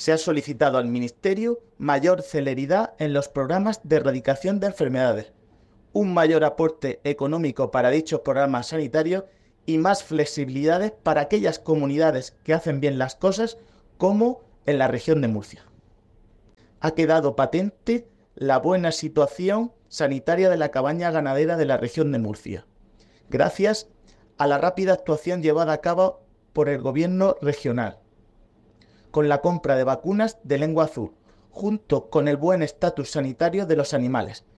se ha solicitado al Ministerio mayor celeridad en los programas de erradicación de enfermedades, un mayor aporte económico para dichos programas sanitarios y más flexibilidades para aquellas comunidades que hacen bien las cosas, como en la región de Murcia. Ha quedado patente la buena situación sanitaria de la cabaña ganadera de la región de Murcia, gracias a la rápida actuación llevada a cabo por el gobierno regional, con la compra de vacunas de lengua azul, junto con el buen estatus sanitario de los animales,